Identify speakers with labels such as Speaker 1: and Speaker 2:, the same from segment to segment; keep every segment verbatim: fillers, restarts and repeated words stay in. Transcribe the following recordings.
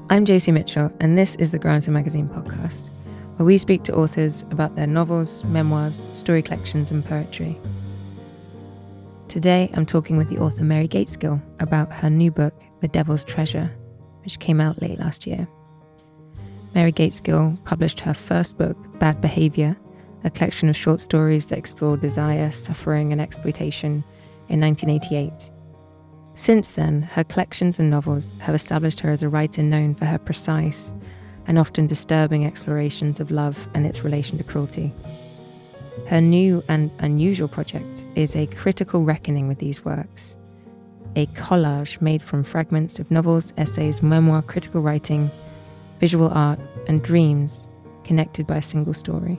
Speaker 1: I'm Josie Mitchell, and this is the Granted Magazine podcast, where we speak to authors about their novels, memoirs, story collections, and poetry. Today, I'm talking with the author Mary Gaitskill about her new book, The Devil's Treasure, which came out late last year. Mary Gaitskill published her first book, Bad Behaviour, a collection of short stories that explore desire, suffering, and exploitation, in nineteen eighty-eight. Since then, her collections and novels have established her as a writer known for her precise and often disturbing explorations of love and its relation to cruelty. Her new and unusual project is a critical reckoning with these works, a collage made from fragments of novels, essays, memoir, critical writing, visual art, and dreams connected by a single story.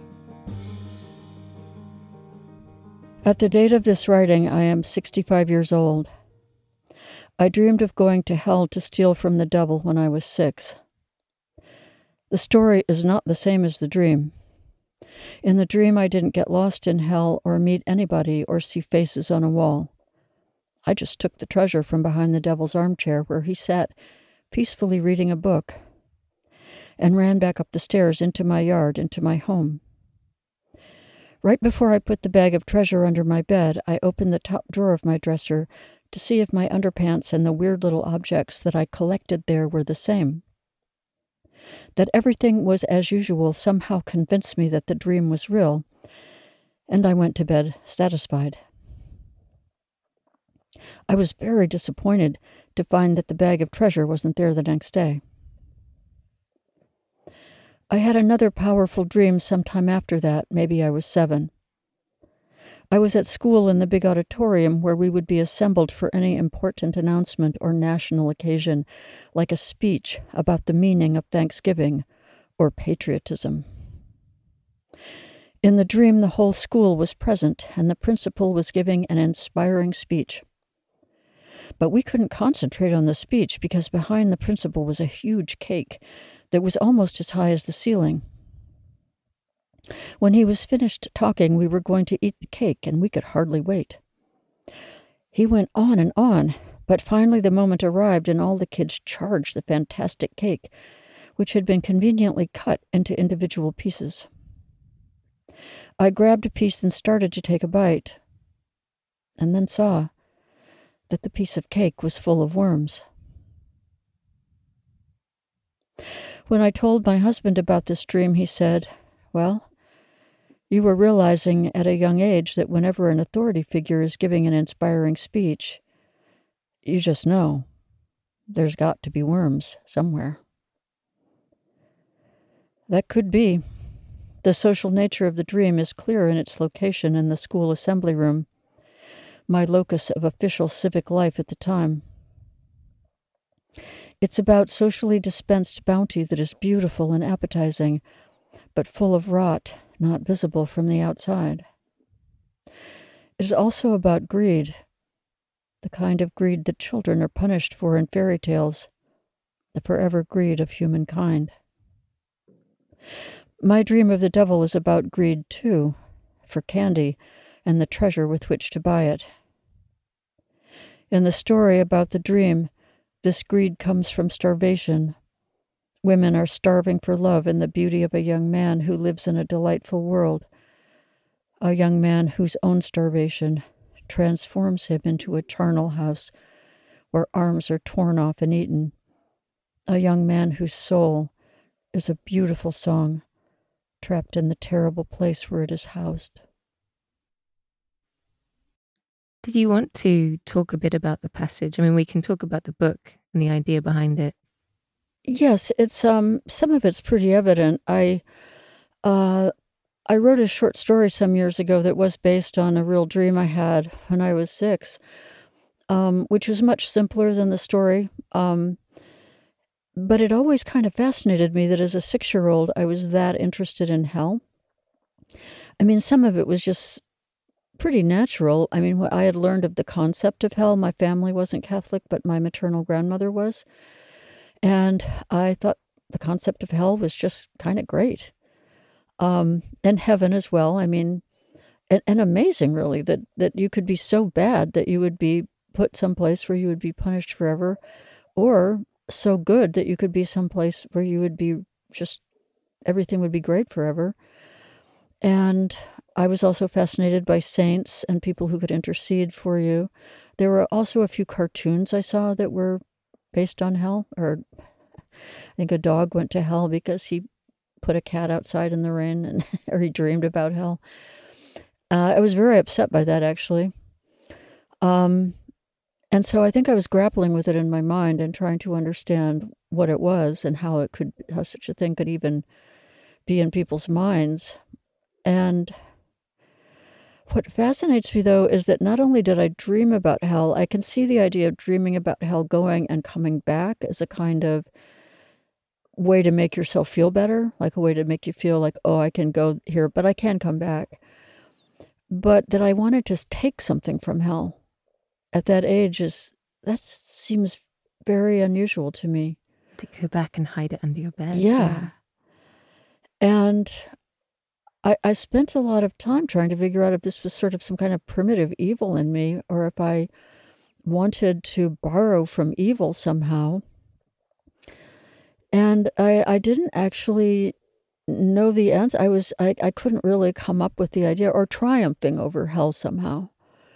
Speaker 2: At the date of this writing, I am sixty-five years old. I dreamed of going to hell to steal from the devil when I was six. The story is not the same as the dream. In the dream, I didn't get lost in hell or meet anybody or see faces on a wall. I just took the treasure from behind the devil's armchair where he sat peacefully reading a book and ran back up the stairs into my yard, into my home. Right before I put the bag of treasure under my bed, I opened the top drawer of my dresser to see if my underpants and the weird little objects that I collected there were the same. That everything was as usual somehow convinced me that the dream was real, and I went to bed satisfied. I was very disappointed to find that the bag of treasure wasn't there the next day. I had another powerful dream sometime after that. Maybe I was seven. I was at school in the big auditorium where we would be assembled for any important announcement or national occasion, like a speech about the meaning of Thanksgiving or patriotism. In the dream, the whole school was present, and the principal was giving an inspiring speech. But we couldn't concentrate on the speech because behind the principal was a huge cake that was almost as high as the ceiling. When he was finished talking, we were going to eat the cake, and we could hardly wait. He went on and on, but finally the moment arrived, and all the kids charged the fantastic cake, which had been conveniently cut into individual pieces. I grabbed a piece and started to take a bite, and then saw that the piece of cake was full of worms. When I told my husband about this dream, he said, "Well, you were realizing at a young age that whenever an authority figure is giving an inspiring speech, you just know there's got to be worms somewhere." That could be. The social nature of the dream is clear in its location in the school assembly room, my locus of official civic life at the time. It's about socially dispensed bounty that is beautiful and appetizing, but full of rot, not visible from the outside. It is also about greed, the kind of greed that children are punished for in fairy tales, the forever greed of humankind. My dream of the devil is about greed, too, for candy and the treasure with which to buy it. In the story about the dream, this greed comes from starvation. Women are starving for love and the beauty of a young man who lives in a delightful world, a young man whose own starvation transforms him into a charnel house where arms are torn off and eaten, a young man whose soul is a beautiful song trapped in the terrible place where it is housed.
Speaker 1: Did you want to talk a bit about the passage? I mean, we can talk about the book and the idea behind it.
Speaker 2: Yes, it's um some of it's pretty evident. I uh I wrote a short story some years ago that was based on a real dream I had when I was six, um, which was much simpler than the story. Um, but it always kind of fascinated me that as a six-year-old, I was that interested in hell. I mean, some of it was just pretty natural. I mean, I had learned of the concept of hell. My family wasn't Catholic, but my maternal grandmother was. And I thought the concept of hell was just kind of great. Um, and heaven as well. I mean, and, and amazing, really, that, that you could be so bad that you would be put someplace where you would be punished forever, or so good that you could be someplace where you would be just, everything would be great forever. And I was also fascinated by saints and people who could intercede for you. There were also a few cartoons I saw that were based on hell, or I think a dog went to hell because he put a cat outside in the rain, and or he dreamed about hell. Uh, I was very upset by that, actually. Um, and so I think I was grappling with it in my mind and trying to understand what it was and how it could, how such a thing could even be in people's minds. And what fascinates me, though, is that not only did I dream about hell, I can see the idea of dreaming about hell going and coming back as a kind of way to make yourself feel better, like a way to make you feel like, oh, I can go here, but I can come back. But that I wanted to take something from hell at that age is, that seems very unusual to me.
Speaker 1: To go back and hide it under your bed.
Speaker 2: Yeah. yeah. And I, I spent a lot of time trying to figure out if this was sort of some kind of primitive evil in me, or if I wanted to borrow from evil somehow. And I, I didn't actually know the answer. I was I, I couldn't really come up with the idea, or triumphing over hell somehow.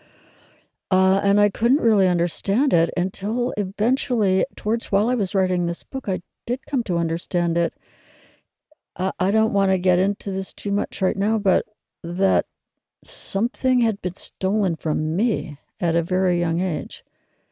Speaker 2: Uh, and I couldn't really understand it until eventually, towards while I was writing this book, I did come to understand it. Uh, I don't want to get into this too much right now, but that something had been stolen from me at a very young age,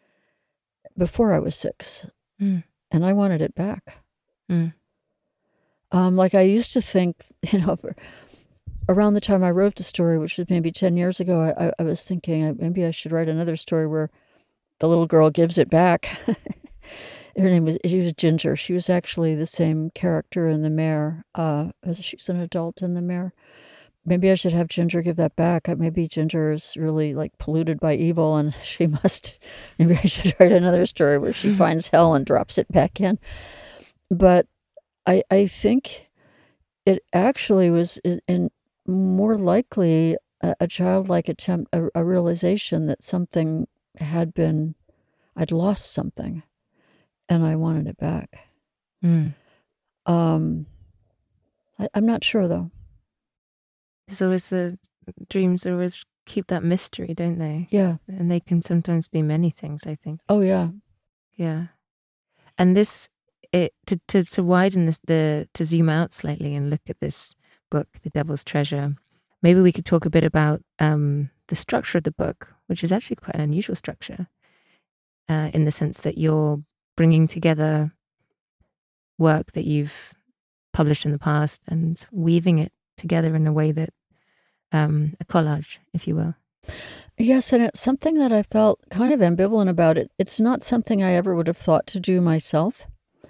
Speaker 2: before I was six,
Speaker 1: mm.
Speaker 2: and I wanted it back.
Speaker 1: Mm.
Speaker 2: Um, like I used to think, you know, around the time I wrote the story, which was maybe ten years ago, I, I was thinking maybe I should write another story where the little girl gives it back. Her name was, she was Ginger. She was actually the same character in The Mare. Uh, she's an adult in The Mare. Maybe I should have Ginger give that back. Maybe Ginger is really like polluted by evil, and she must, maybe I should write another story where she finds hell and drops it back in. But I, I think it actually was in more likely a, a childlike attempt, a, a realization that something had been, I'd lost something, and I wanted it back.
Speaker 1: Mm.
Speaker 2: Um, I, I'm not sure, though.
Speaker 1: There's always the dreams always keep that mystery, don't they?
Speaker 2: Yeah.
Speaker 1: And they can sometimes be many things, I think.
Speaker 2: Oh, yeah.
Speaker 1: Yeah. And this, it to, to, to widen this, the to zoom out slightly and look at this book, The Devil's Treasure, maybe we could talk a bit about um, the structure of the book, which is actually quite an unusual structure, uh, in the sense that you're bringing together work that you've published in the past and weaving it together in a way that, um, a collage, if you will.
Speaker 2: Yes, and it's something that I felt kind of ambivalent about. It. It's not something I ever would have thought to do myself.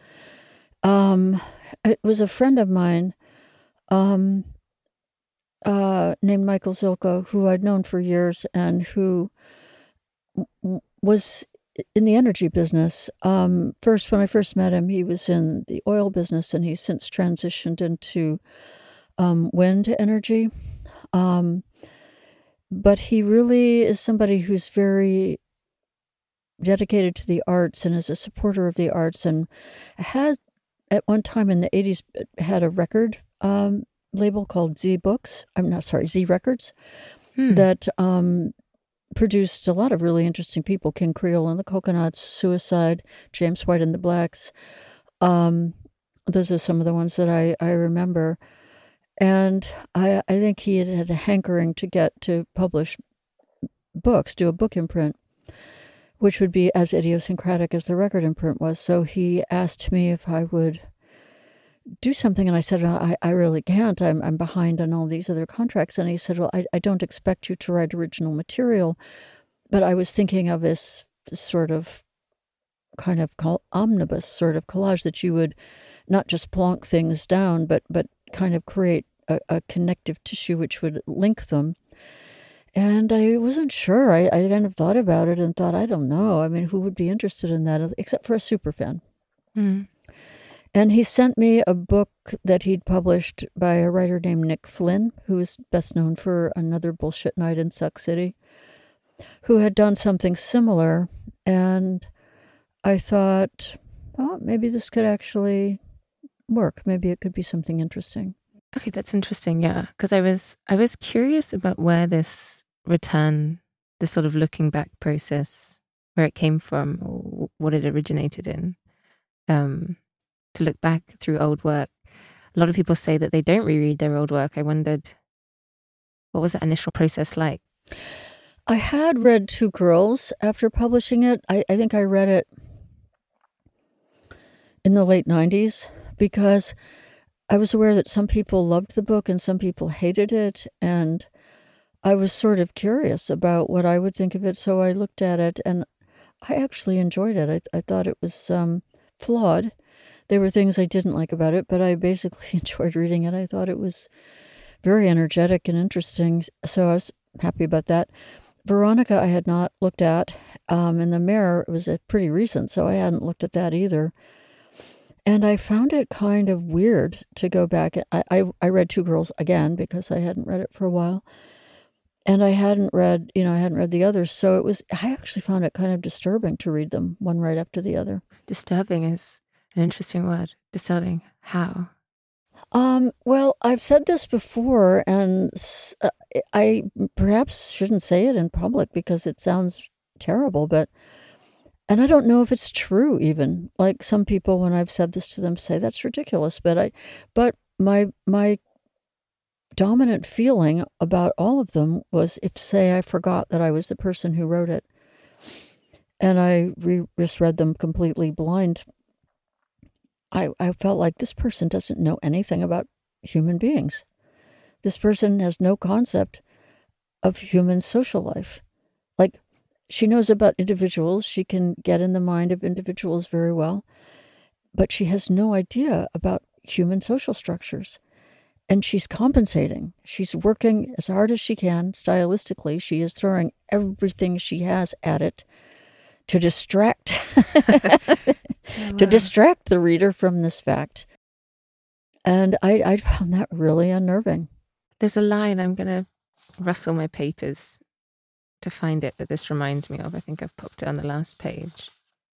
Speaker 2: Um, it was a friend of mine um, uh, named Michael Zilko, who I'd known for years and who w- was in the energy business. Um, first, when I first met him, he was in the oil business, and he's since transitioned into um, wind energy. Um, but he really is somebody who's very dedicated to the arts and is a supporter of the arts, and had at one time in the eighties had a record um, label called Z Books. I'm not sorry, Z Records,
Speaker 1: hmm.
Speaker 2: that um, produced a lot of really interesting people. King Creole and the Coconuts, Suicide, James White and the Blacks. Um, those are some of the ones that I, I remember. And I, I think he had had a hankering to get to publish books, do a book imprint, which would be as idiosyncratic as the record imprint was. So he asked me if I would do something, and I said, well, I, I really can't. I'm I'm behind on all these other contracts. And he said, well, I, I don't expect you to write original material, but I was thinking of this, this sort of kind of col- omnibus sort of collage that you would not just plonk things down, but but kind of create a, a connective tissue which would link them. And I wasn't sure. I, I kind of thought about it and thought, I don't know. I mean, who would be interested in that except for a superfan?
Speaker 1: Mm.
Speaker 2: And he sent me a book that he'd published by a writer named Nick Flynn, who is best known for Another Bullshit Night in Suck City, who had done something similar. And I thought, oh, maybe this could actually work. Maybe it could be something interesting.
Speaker 1: Okay, that's interesting. Yeah, because I was I was curious about where this return, this sort of looking back process, where it came from, or what it originated in. Um, to look back through old work, a lot of people say that they don't reread their old work. I wondered, what was that initial process like?
Speaker 2: I had read Two Girls after publishing it. I, I think I read it in the late nineties because I was aware that some people loved the book and some people hated it. And I was sort of curious about what I would think of it. So I looked at it and I actually enjoyed it. I, I thought it was um, flawed. There were things I didn't like about it, but I basically enjoyed reading it. I thought it was very energetic and interesting. So I was happy about that. Veronica, I had not looked at. Um, and The Mare, it was a pretty recent, so I hadn't looked at that either. And I found it kind of weird to go back. I, I, I read Two Girls again because I hadn't read it for a while. And I hadn't read, you know, I hadn't read the others. So it was, I actually found it kind of disturbing to read them one right after the other.
Speaker 1: Disturbing is an interesting word. Disturbing. How?
Speaker 2: Um, well, I've said this before, and uh, I perhaps shouldn't say it in public because it sounds terrible, but, and I don't know if it's true even. Like some people, when I've said this to them, say that's ridiculous, but I, but my, my dominant feeling about all of them was if, say, I forgot that I was the person who wrote it, and I re- just read them completely blind, I, I felt like this person doesn't know anything about human beings. This person has no concept of human social life. Like, she knows about individuals. She can get in the mind of individuals very well, but she has no idea about human social structures. And she's compensating. She's working as hard as she can stylistically. She is throwing everything she has at it to distract
Speaker 1: Oh,
Speaker 2: to
Speaker 1: wow.
Speaker 2: distract the reader from this fact. And I, I found that really unnerving.
Speaker 1: There's a line, I'm going to rustle my papers to find it, that this reminds me of. I think I've popped it on the last page.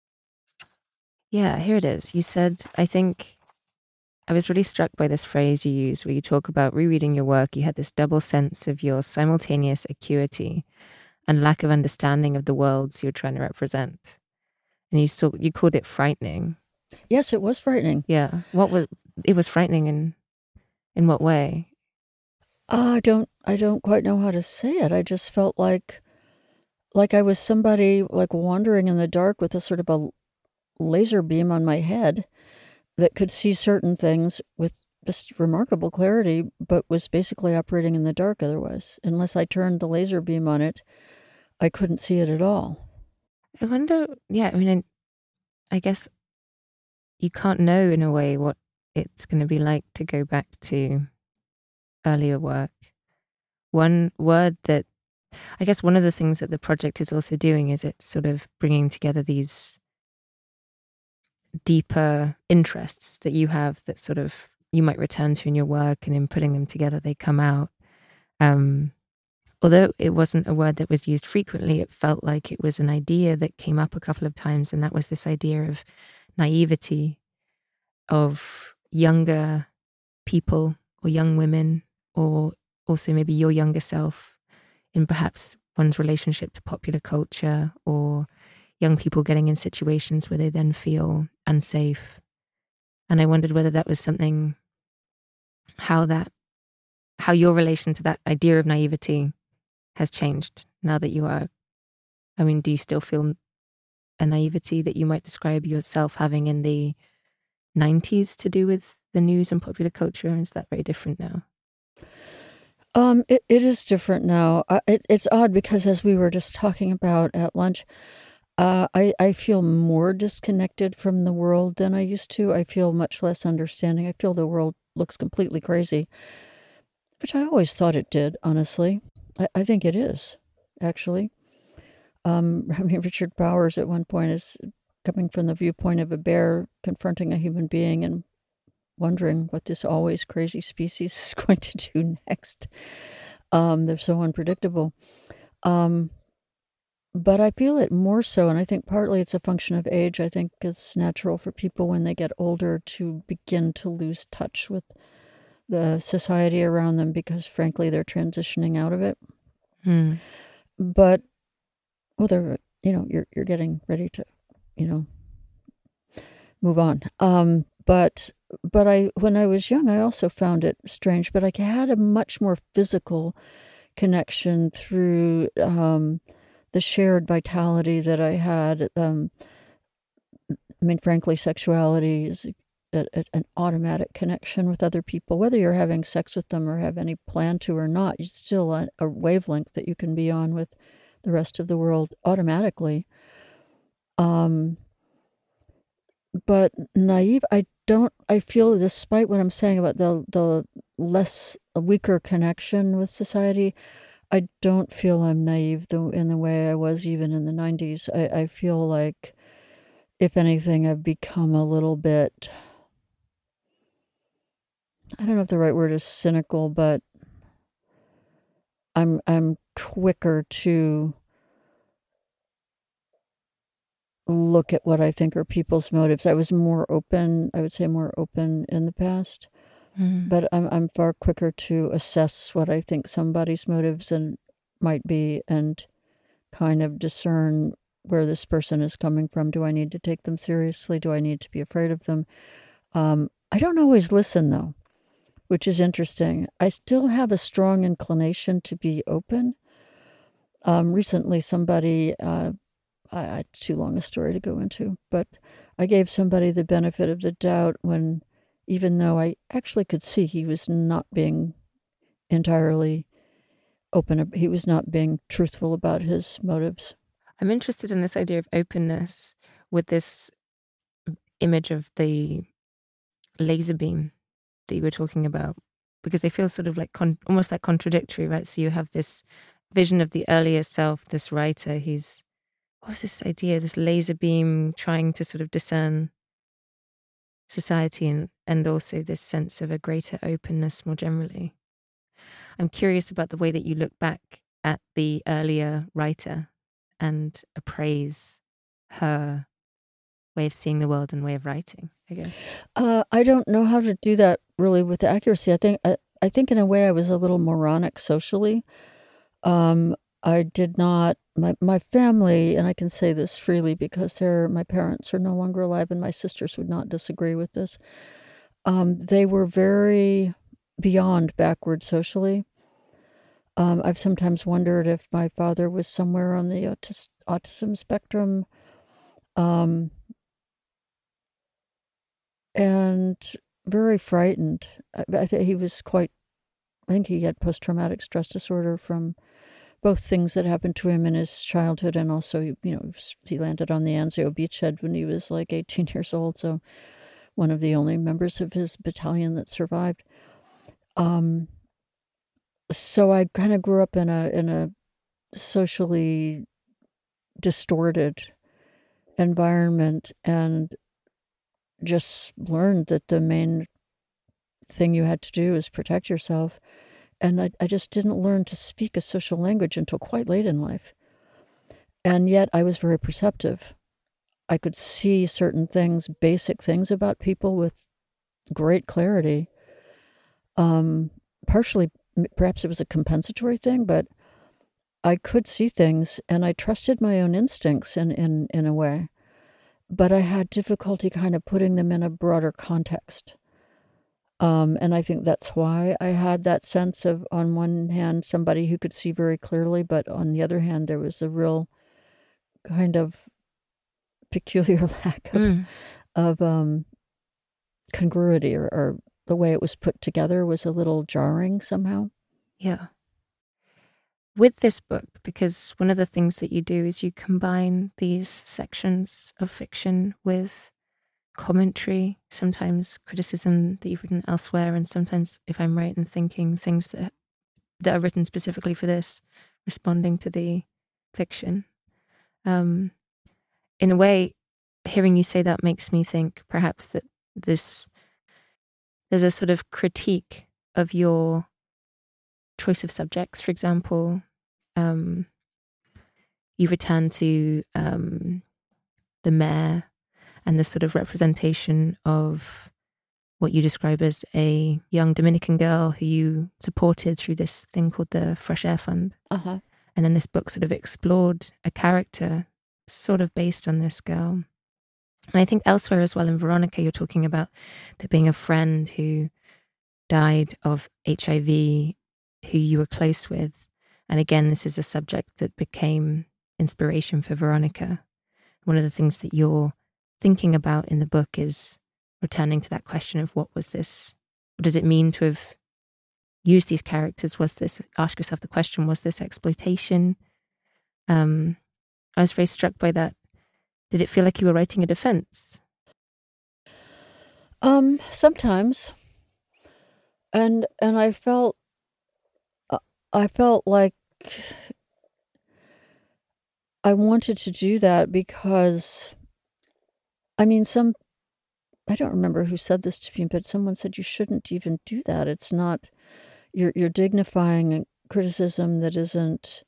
Speaker 1: Yeah, here it is. You said, I think, I was really struck by this phrase you used where you talk about rereading your work. You had this double sense of your simultaneous acuity and lack of understanding of the worlds you're trying to represent. And you saw, you called it frightening.
Speaker 2: Yes, it was frightening.
Speaker 1: Yeah. What was, it was frightening in, in what way?
Speaker 2: Uh, I don't, I don't quite know how to say it. I just felt like, like I was somebody like wandering in the dark with a sort of a laser beam on my head that could see certain things with just remarkable clarity, but was basically operating in the dark otherwise. Unless I turned the laser beam on it, I couldn't see it at all.
Speaker 1: I wonder, yeah, I mean, I guess you can't know in a way what it's going to be like to go back to earlier work. One word that, I guess one of the things that the project is also doing is it's sort of bringing together these deeper interests that you have that sort of you might return to in your work, and in putting them together, they come out. Um, although it wasn't a word that was used frequently, it felt like it was an idea that came up a couple of times, and that was this idea of naivety, of younger people or young women, or also maybe your younger self in perhaps one's relationship to popular culture, or young people getting in situations where they then feel unsafe. And I wondered whether that was something, how that, how your relation to that idea of naivety has changed now that you are, I mean, do you still feel a naivety that you might describe yourself having in the nineties to do with the news and popular culture? And is that very different now?
Speaker 2: Um, it, it is different now. Uh, it, it's odd because as we were just talking about at lunch, uh, I, I feel more disconnected from the world than I used to. I feel much less understanding. I feel the world looks completely crazy, which I always thought it did, honestly. I, I think it is, actually. Um, I mean, Richard Powers at one point is coming from the viewpoint of a bear confronting a human being and wondering what this always crazy species is going to do next. Um, they're so unpredictable. Um, but I feel it more so, and I think partly it's a function of age. I think it's natural for people when they get older to begin to lose touch with the society around them because, frankly, they're transitioning out of it.
Speaker 1: Hmm.
Speaker 2: But, well, they're, you know, you're you're getting ready to, you know, move on. Um, but but I when I was young, I also found it strange. But I had a much more physical connection through um, the shared vitality that I had. Um, I mean, frankly, sexuality is a, a, an automatic connection with other people, whether you're having sex with them or have any plan to or not. It's still a, a wavelength that you can be on with the rest of the world automatically. Um, but naive, I don't. I feel, despite what I'm saying about the the less a weaker connection with society, I don't feel I'm naive in the way I was even in the nineties. I, I feel like, if anything, I've become a little bit, I don't know if the right word is cynical, but I'm I'm quicker to look at what I think are people's motives. I was more open, I would say more open in the past,
Speaker 1: Mm.
Speaker 2: but I'm I'm far quicker to assess what I think somebody's motives and might be and kind of discern where this person is coming from. Do I need to take them seriously? Do I need to be afraid of them? Um, I don't always listen, though, which is interesting. I still have a strong inclination to be open. Um, recently, somebody, uh, I, it's too long a story to go into, but I gave somebody the benefit of the doubt when, even though I actually could see he was not being entirely open, he was not being truthful about his motives.
Speaker 1: I'm interested in this idea of openness with this image of the laser beam that you were talking about, because they feel sort of like con- almost like contradictory, right? So you have this vision of the earlier self, this writer, he's, what was this idea, this laser beam trying to sort of discern society and, and also this sense of a greater openness more generally. I'm curious about the way that you look back at the earlier writer and appraise her way of seeing the world and way of writing, I guess.
Speaker 2: Uh, I don't know how to do that really with accuracy. I think I, I think in a way I was a little moronic socially. Um, I did not, my, my family, and I can say this freely because they're, my parents are no longer alive and my sisters would not disagree with this. Um, they were very beyond backward socially. Um, I've sometimes wondered if my father was somewhere on the autis- autism spectrum. Um, and very frightened. I, I think he was quite, I think he had post-traumatic stress disorder from both things that happened to him in his childhood and also, you know, he landed on the Anzio beachhead when he was like eighteen years old, so one of the only members of his battalion that survived. Um, so I kind of grew up in a in a socially distorted environment and just learned that the main thing you had to do is protect yourself. And I, I just didn't learn to speak a social language until quite late in life. And yet I was very perceptive. I could see certain things, basic things about people with great clarity. Um, partially, perhaps it was a compensatory thing, but I could see things and I trusted my own instincts in, in, in a way. But I had difficulty kind of putting them in a broader context. Um, and I think that's why I had that sense of, on one hand, somebody who could see very clearly, but on the other hand, there was a real kind of peculiar lack of, mm. of um, congruity, or, or the way it was put together was a little jarring somehow.
Speaker 1: Yeah. With this book, because one of the things that you do is you combine these sections of fiction with commentary, sometimes criticism that you've written elsewhere, and sometimes, if I'm right in thinking, things that that are written specifically for this, responding to the fiction. Um, in a way, hearing you say that makes me think perhaps that this there's a sort of critique of your choice of subjects, for example. Um, you return to um, the mayor and the sort of representation of what you describe as a young Dominican girl who you supported through this thing called the Fresh Air Fund.
Speaker 2: Uh-huh.
Speaker 1: And then this book sort of explored a character sort of based on this girl. And I think elsewhere as well in Veronica, you're talking about there being a friend who died of H I V who you were close with. And again, this is a subject that became inspiration for Veronica. One of the things that you're thinking about in the book is returning to that question of what was this? What does it mean to have used these characters? Was this, ask yourself the question, was this exploitation? Um, I was very struck by that. Did it feel like you were writing a defense?
Speaker 2: Um, sometimes. And and I felt I felt like I wanted to do that because, I mean, some, I don't remember who said this to me, but someone said you shouldn't even do that. It's not, you're you're dignifying criticism that isn't,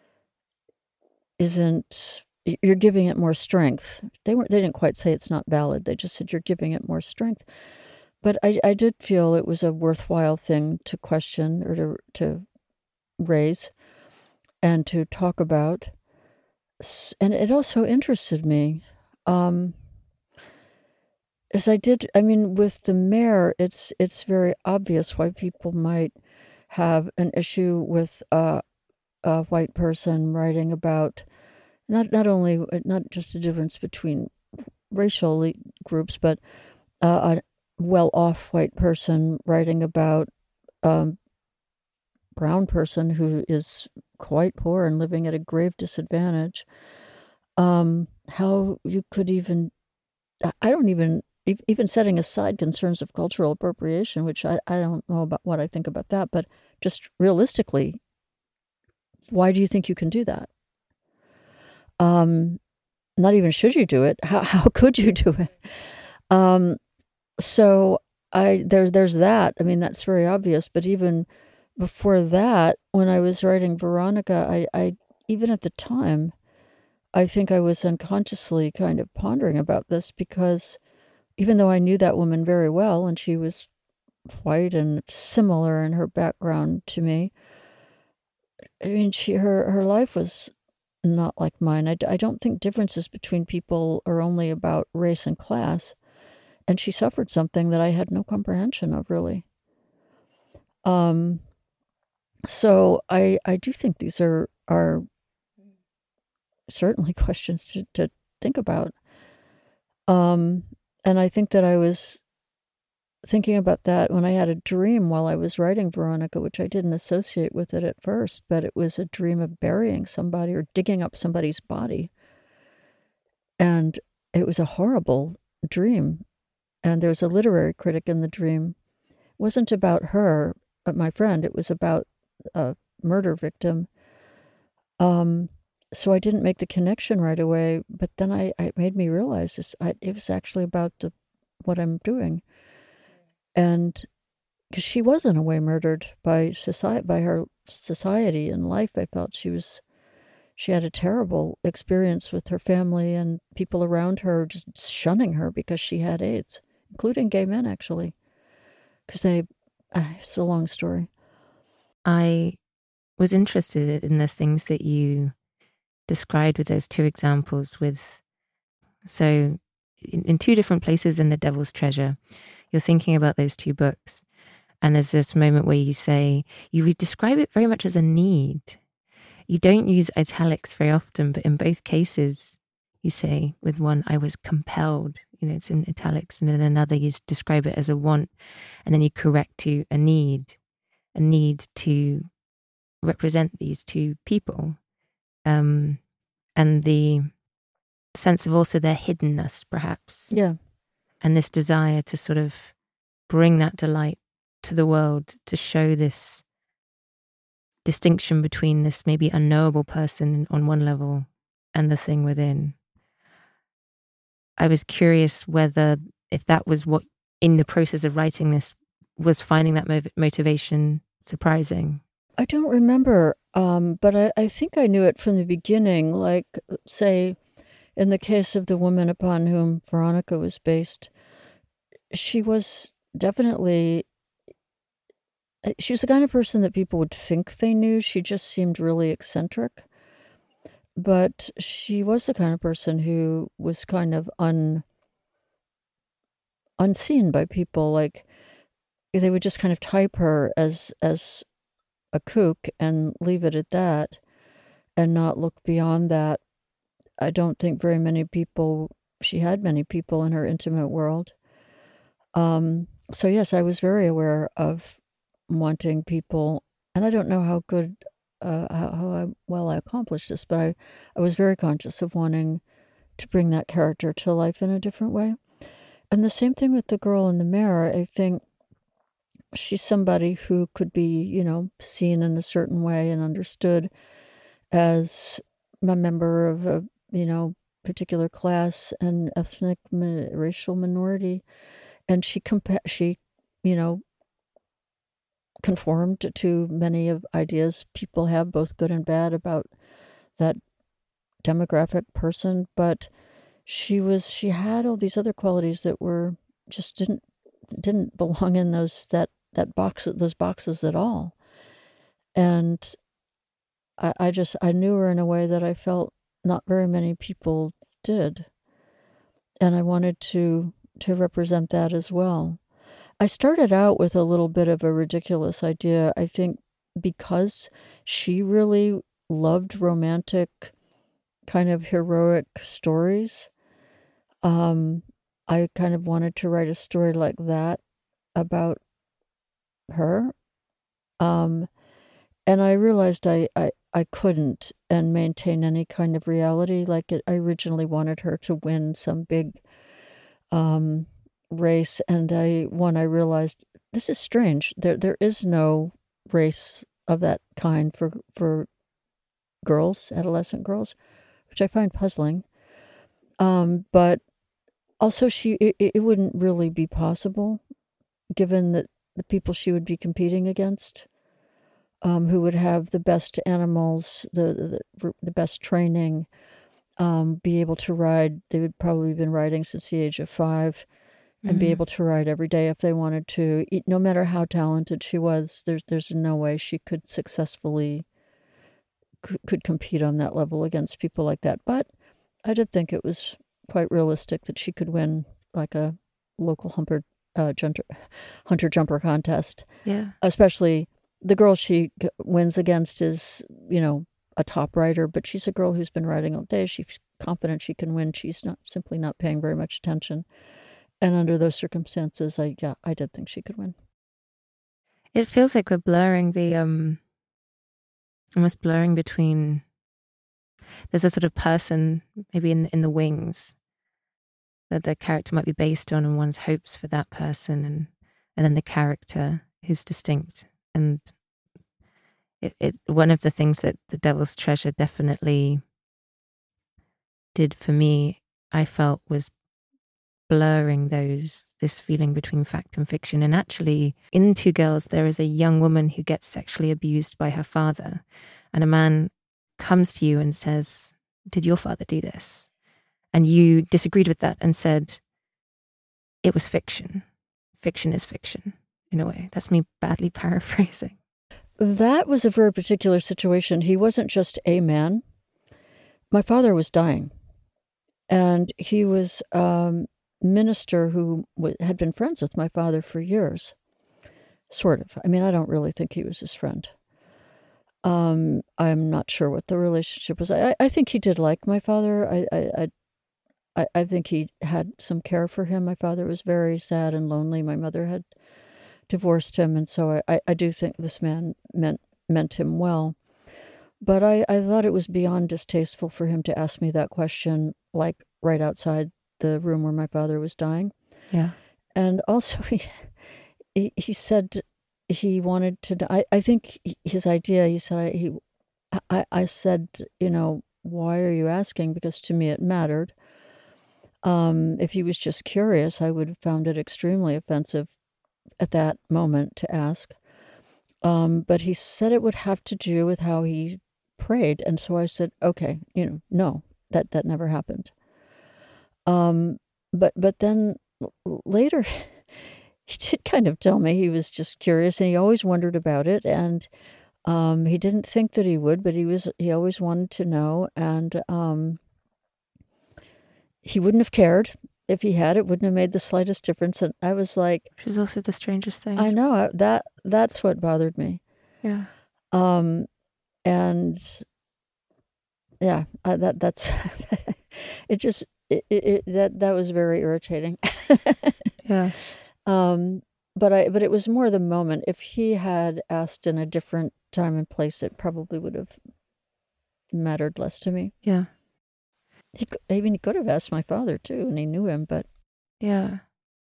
Speaker 2: isn't, you're giving it more strength. They weren't, they didn't quite say it's not valid. They just said you're giving it more strength. But I, I did feel it was a worthwhile thing to question or to to raise and to talk about. And it also interested me. Um, as I did, I mean, with the mayor, it's it's very obvious why people might have an issue with uh, a white person writing about not not only not just the difference between racial groups, but uh, a well-off white person writing about um, brown person who is quite poor and living at a grave disadvantage. Um, how you could even, I don't even, even setting aside concerns of cultural appropriation, which I, I don't know about what I think about that, but just realistically, why do you think you can do that? Um, not even should you do it. How, how could you do it? Um, so I, there, there's that. I mean, that's very obvious, but even before that, when I was writing Veronica, I, I even at the time, I think I was unconsciously kind of pondering about this because even though I knew that woman very well and she was white and similar in her background to me, I mean, she her, her life was not like mine. I, I don't think differences between people are only about race and class. And she suffered something that I had no comprehension of, really. Um, so I I do think these are are certainly questions to, to think about. Um, and I think that I was thinking about that when I had a dream while I was writing Veronica, which I didn't associate with it at first, but it was a dream of burying somebody or digging up somebody's body. And it was a horrible dream. And there was a literary critic in the dream. It wasn't about her, but my friend. It was about a murder victim. Um, so I didn't make the connection right away, but then I, I it made me realize this. I, it was actually about the, what I'm doing. And because she was in a way murdered by society, by her society and life, I felt she was, she had a terrible experience with her family and people around her just shunning her because she had AIDS, including gay men, actually, because they, uh, it's a long story.
Speaker 1: I was interested in the things that you described with those two examples with, so in, in two different places in The Devil's Treasure, you're thinking about those two books. And there's this moment where you say, you would describe it very much as a need. You don't use italics very often, but in both cases, you say with one, I was compelled, you know, it's in italics, and in another, you describe it as a want, and then you correct to a need, a need to represent these two people. Um, and the sense of also their hiddenness, perhaps.
Speaker 2: Yeah.
Speaker 1: And this desire to sort of bring that delight to the world, to show this distinction between this maybe unknowable person on one level and the thing within. I was curious whether, if that was what, in the process of writing this, was finding that mov- motivation surprising.
Speaker 2: I don't remember, um, but I, I think I knew it from the beginning. Like, say, in the case of the woman upon whom Veronica was based, she was definitely, uh, she was the kind of person that people would think they knew. She just seemed really eccentric. But she was the kind of person who was kind of un unseen by people. Like, they would just kind of type her as as a kook and leave it at that and not look beyond that. I don't think very many people, she had many people in her intimate world. Um, so, yes, I was very aware of wanting people, and I don't know how good, uh, how, how I, well I accomplished this, but I, I was very conscious of wanting to bring that character to life in a different way. And the same thing with the girl in the mirror. I think she's somebody who could be, you know, seen in a certain way and understood as a member of a, you know, particular class and ethnic racial minority. And she compa- she, you know, conformed to many of ideas people have, both good and bad, about that demographic person. But she was she had all these other qualities that were just didn't didn't belong in those that that box those boxes at all. And I, I just I knew her in a way that I felt not very many people did. And I wanted to to represent that as well. I started out with a little bit of a ridiculous idea. I think because she really loved romantic, kind of heroic stories, um, I kind of wanted to write a story like that about her. Um, and I realized I, I, I couldn't and maintain any kind of reality. Like it, I originally wanted her to win some big um, race, and I when I realized this is strange. There there is no race of that kind for for girls, adolescent girls, which I find puzzling. Um, but also, she it, it wouldn't really be possible given that the people she would be competing against, um, who would have the best animals, the the, the best training, um, be able to ride. They would probably have been riding since the age of five and be
Speaker 1: Mm.
Speaker 2: able to ride every day if they wanted to. No matter how talented she was, there's there's no way she could successfully could, could compete on that level against people like that. But I did think it was quite realistic that she could win like a local hunter uh, hunter, hunter jumper contest.
Speaker 1: Yeah.
Speaker 2: Especially the girl she wins against is, you know, a top rider, but she's a girl who's been riding all day. She's confident she can win. She's not simply not paying very much attention. And under those circumstances, I yeah, I did think she could win.
Speaker 1: It feels like we're blurring the um almost blurring between there's a sort of person maybe in in the wings that the character might be based on and one's hopes for that person, and and then the character who's distinct. And it, it one of the things that The Devil's Treasure definitely did for me, I felt, was blurring those this feeling between fact and fiction. And actually, in Two Girls, there is a young woman who gets sexually abused by her father, and a man comes to you and says, "Did your father do this?" And you disagreed with that and said, "It was fiction. Fiction is fiction," in a way. That's me badly paraphrasing.
Speaker 2: That was a very particular situation. He wasn't just a man. My father was dying, and he was um minister who w- had been friends with my father for years, sort of. I mean, I don't really think he was his friend. Um, I'm not sure what the relationship was. I, I think he did like my father. I, I, I, I think he had some care for him. My father was very sad and lonely. My mother had divorced him, and so I, I do think this man meant meant him well. But I, I thought it was beyond distasteful for him to ask me that question, like right outside the room where my father was dying.
Speaker 1: Yeah.
Speaker 2: And also, he he, he said he wanted to. I, I think his idea. He said he. I, I said, you know, why are you asking? Because to me it mattered. Um, if he was just curious, I would have found it extremely offensive at that moment to ask. Um, but he said it would have to do with how he prayed. And so I said, okay, you know, no, that, that never happened. Um, but, but then later, he did kind of tell me he was just curious and he always wondered about it. And um, he didn't think that he would, but he was, he always wanted to know. And um, he wouldn't have cared. If he had, it wouldn't have made the slightest difference. And I was like,
Speaker 1: which is also the strangest thing.
Speaker 2: I know that that's what bothered me.
Speaker 1: Yeah.
Speaker 2: Um, and yeah, I, that that's it. Just it, it, it that that was very irritating.
Speaker 1: Yeah.
Speaker 2: Um, but I but it was more the moment. If he had asked in a different time and place, it probably would have mattered less to me.
Speaker 1: Yeah.
Speaker 2: He could, I mean, he could have asked my father too, and he knew him, but
Speaker 1: yeah.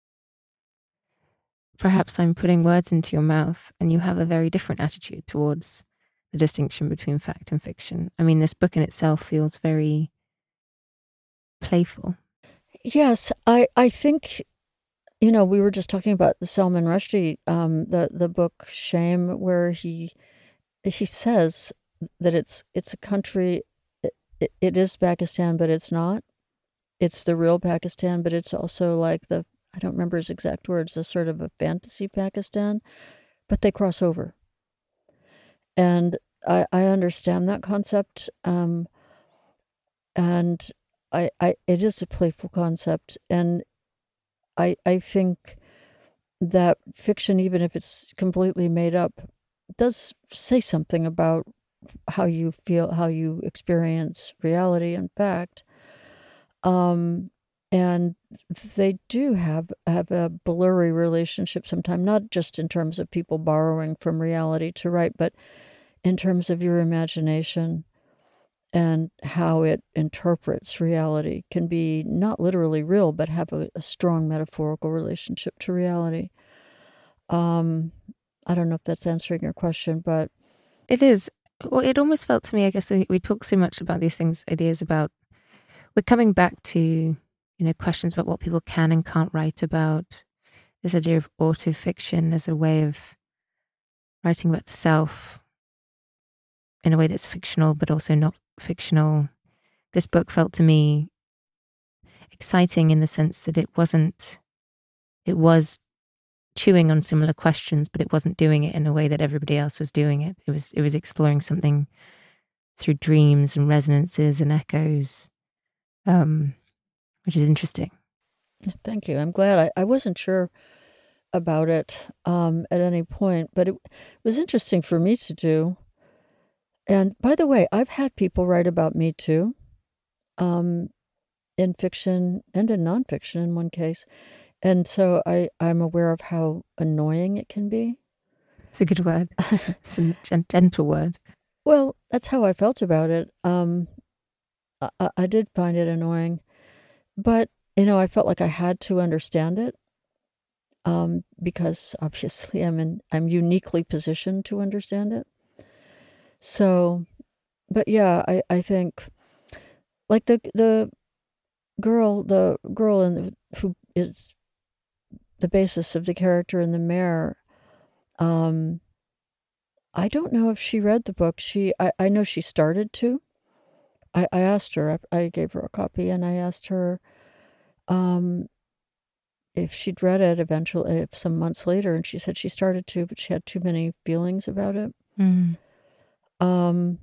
Speaker 1: Perhaps I'm putting words into your mouth, and you have a very different attitude towards the distinction between fact and fiction. I mean, this book in itself feels very playful.
Speaker 2: Yes, I I think, you know, we were just talking about the Salman Rushdie, um, the the book Shame, where he he says that it's it's a country. It, it is Pakistan, but it's not. It's the real Pakistan, but it's also like the, I don't remember his exact words, a sort of a fantasy Pakistan, but they cross over. And I, I understand that concept. Um, and I, I, it is a playful concept. And I, I think that fiction, even if it's completely made up, does say something about how you feel, how you experience reality and fact. Um, and they do have have a blurry relationship sometimes, not just in terms of people borrowing from reality to write, but in terms of your imagination and how it interprets reality can be not literally real, but have a, a strong metaphorical relationship to reality. Um, I don't know if that's answering your question, but
Speaker 1: it is. Well, it almost felt to me, I guess, we talk so much about these things, ideas about, we're coming back to, you know, questions about what people can and can't write about. This idea of autofiction as a way of writing about the self in a way that's fictional, but also not fictional. This book felt to me exciting in the sense that it wasn't, it was chewing on similar questions, but it wasn't doing it in a way that everybody else was doing it. It was, it was exploring something through dreams and resonances and echoes, um, which is interesting.
Speaker 2: Thank you. I'm glad. I, I wasn't sure about it um, at any point, but it, it was interesting for me to do. And by the way, I've had people write about me too, um, in fiction and in nonfiction in one case. And so I, I'm aware of how annoying it can be.
Speaker 1: It's a good word. It's a gentle word.
Speaker 2: Well, that's how I felt about it. Um, I, I did find it annoying, but you know, I felt like I had to understand it, um, because obviously I'm in, I'm uniquely positioned to understand it. So, but yeah, I, I think like the the girl, the girl in the, who is the basis of the character in The Mare. Um, I don't know if she read the book. She, I, I know she started to. I, I asked her. I, I gave her a copy, and I asked her, um, if she'd read it eventually, if some months later, and she said she started to, but she had too many feelings about it.
Speaker 1: Mm.
Speaker 2: Um,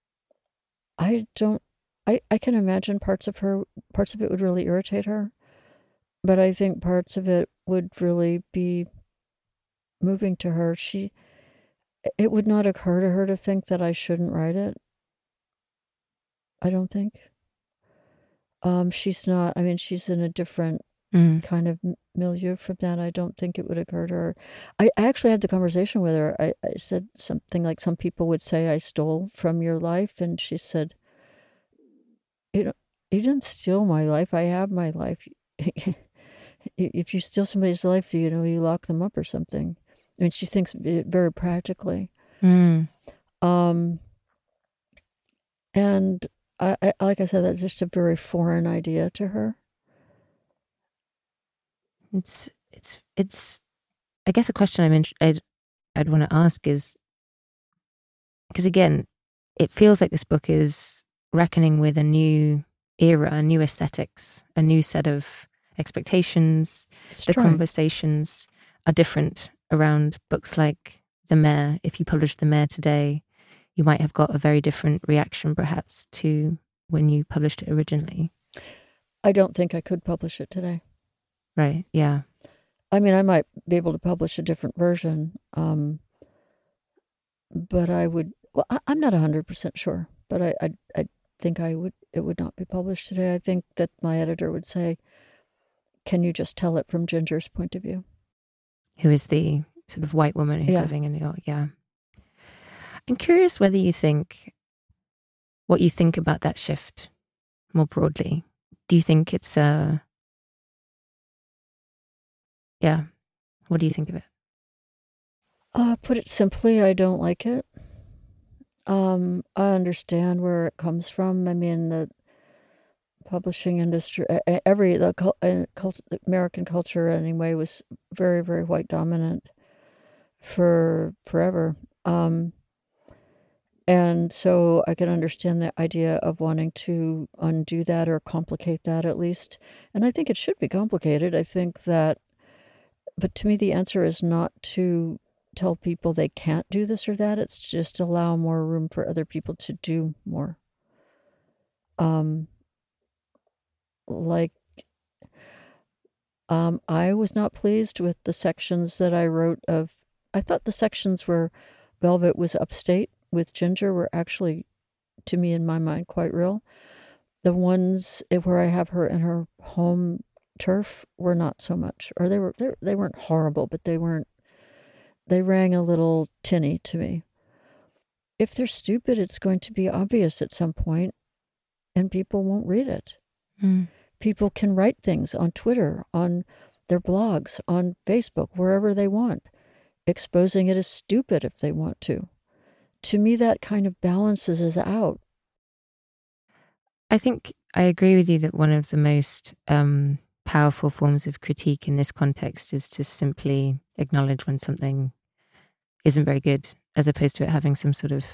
Speaker 2: I don't. I, I can imagine parts of her, parts of it would really irritate her, but I think parts of it would really be moving to her. She, it would not occur to her to think that I shouldn't write it. I don't think. Um, she's not. I mean, she's in a different
Speaker 1: mm.
Speaker 2: kind of milieu from that. I don't think it would occur to her. I, I actually had the conversation with her. I, I said something like, some people would say I stole from your life, and she said, "You know, you didn't steal my life. I have my life. If you steal somebody's life, you know, you lock them up or something." I mean, she thinks it very practically.
Speaker 1: Mm.
Speaker 2: Um, and I, I, like I said, that's just a very foreign idea to her.
Speaker 1: It's, it's, it's, I guess a question I'm in, I'd, I'd want to ask is, because again, it feels like this book is reckoning with a new era, a new aesthetics, a new set of expectations.
Speaker 2: That's
Speaker 1: the
Speaker 2: right.
Speaker 1: conversations are different around books like The Mayor. If you published The Mayor today, you might have got a very different reaction perhaps to when you published it originally.
Speaker 2: I don't think I could publish it today.
Speaker 1: Right, yeah.
Speaker 2: I mean, I might be able to publish a different version, um, but I would, well, I, I'm not one hundred percent sure, but I, I, I think I would, it would not be published today. I think that my editor would say, can you just tell it from Ginger's point of view?
Speaker 1: Who is the sort of white woman who's
Speaker 2: Yeah.
Speaker 1: living in New York, yeah. I'm curious whether you think, what you think about that shift more broadly. Do you think it's a, yeah, what do you think of it?
Speaker 2: Uh, put it simply, I don't like it. Um, I understand where it comes from. I mean, the publishing industry, e- e- every, the cul- uh, cult, American culture anyway, was very, very white dominant for forever. Um, and so I can understand the idea of wanting to undo that or complicate that at least. And I think it should be complicated. I think that, but to me, the answer is not to tell people they can't do this or that. It's just allow more room for other people to do more. Um, like, um, I was not pleased with the sections that I wrote of, I thought the sections where Velvet was upstate with Ginger were actually, to me, in my mind, quite real. The ones where I have her in her home turf were not so much, or they were they, they weren't horrible, but they weren't. They rang a little tinny to me. If they're stupid, it's going to be obvious at some point, and people won't read it.
Speaker 1: Mm.
Speaker 2: People can write things on Twitter, on their blogs, on Facebook, wherever they want, exposing it as stupid if they want to. To me, that kind of balances us out.
Speaker 1: I think I agree with you that one of the most um, powerful forms of critique in this context is to simply acknowledge when something isn't very good, as opposed to it having some sort of,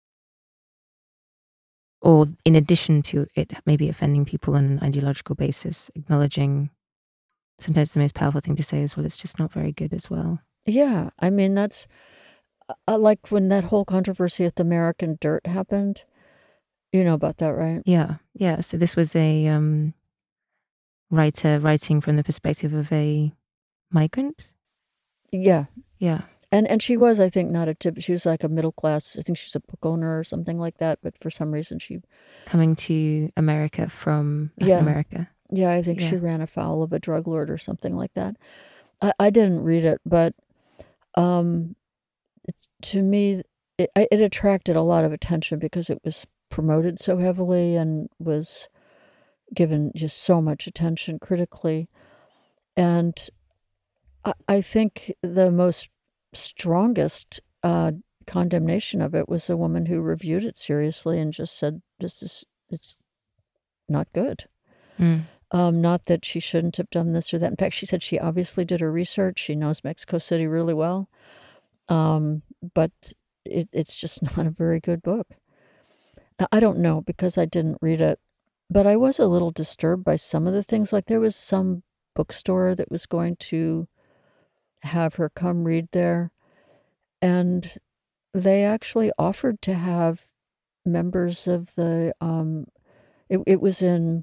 Speaker 1: or in addition to it maybe offending people on an ideological basis, acknowledging sometimes the most powerful thing to say is, well, it's just not very good as well.
Speaker 2: Yeah, I mean, that's uh, like when that whole controversy at the American Dirt happened. You know about that, right?
Speaker 1: Yeah, yeah. So this was a um, writer writing from the perspective of a migrant.
Speaker 2: Yeah.
Speaker 1: Yeah.
Speaker 2: And and she was, I think, not a tip. She was like a middle class. I think she's a book owner or something like that. But for some reason, she
Speaker 1: coming to America from Latin
Speaker 2: Yeah.
Speaker 1: America.
Speaker 2: Yeah, I think
Speaker 1: Yeah.
Speaker 2: she ran afoul of a drug lord or something like that. I, I didn't read it, but um, to me, it, it attracted a lot of attention because it was promoted so heavily and was given just so much attention critically. And I, I think the most strongest uh, condemnation of it was a woman who reviewed it seriously and just said, "This is it's not good."
Speaker 1: Mm.
Speaker 2: Um, not that she shouldn't have done this or that. In fact, she said she obviously did her research. She knows Mexico City really well. Um, but it, it's just not a very good book. Now, I don't know because I didn't read it, but I was a little disturbed by some of the things. Like there was some bookstore that was going to have her come read there, and they actually offered to have members of the, um, it, it was in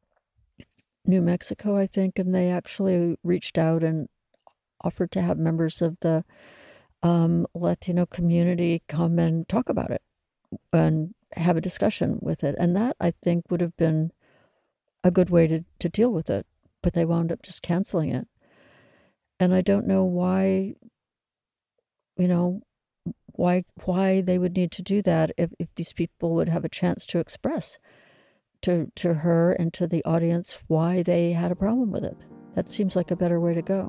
Speaker 2: New Mexico, I think, and they actually reached out and offered to have members of the um, Latino community come and talk about it and have a discussion with it. And that, I think, would have been a good way to, to deal with it. But they wound up just canceling it. And I don't know why, you know, why why they would need to do that if, if these people would have a chance to express to to her and to the audience why they had a problem with it. That seems like a better way to go.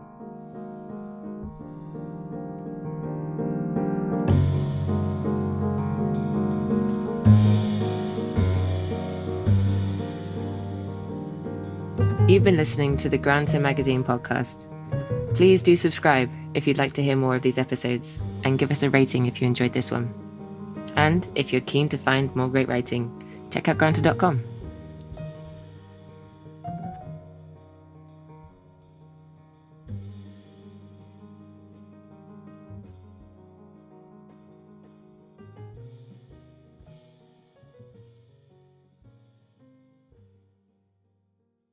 Speaker 1: You've been listening to the Granta Magazine podcast. Please do subscribe if you'd like to hear more of these episodes, and give us a rating if you enjoyed this one. And if you're keen to find more great writing, check out granta dot com.